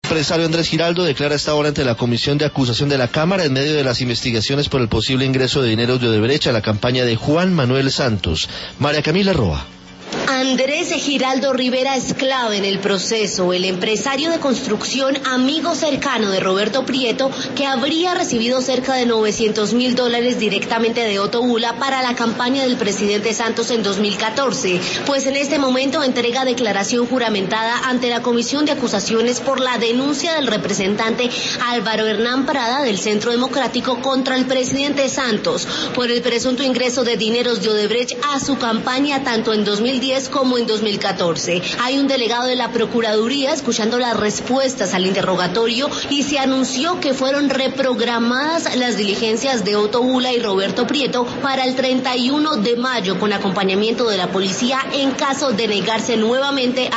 empresario Andrés Giraldo declara esta hora ante la Comisión de Acusación de la Cámara en medio de las investigaciones por el posible ingreso de dineros de Odebrecht a la campaña de Juan Manuel Santos. María Camila Roa. Andrés Giraldo Rivera es clave en el proceso, el empresario de construcción amigo cercano de Roberto Prieto, que habría recibido cerca de $900.000 directamente de Otto Bula para la campaña del presidente Santos en 2014, pues en este momento entrega declaración juramentada ante la Comisión de Acusaciones por la denuncia del representante Álvaro Hernán Prada del Centro Democrático contra el presidente Santos por el presunto ingreso de dineros de Odebrecht a su campaña tanto en 2010 como en 2014. Hay un delegado de la Procuraduría escuchando las respuestas al interrogatorio y se anunció que fueron reprogramadas las diligencias de Otto Bula y Roberto Prieto para el 31 de mayo con acompañamiento de la policía en caso de negarse nuevamente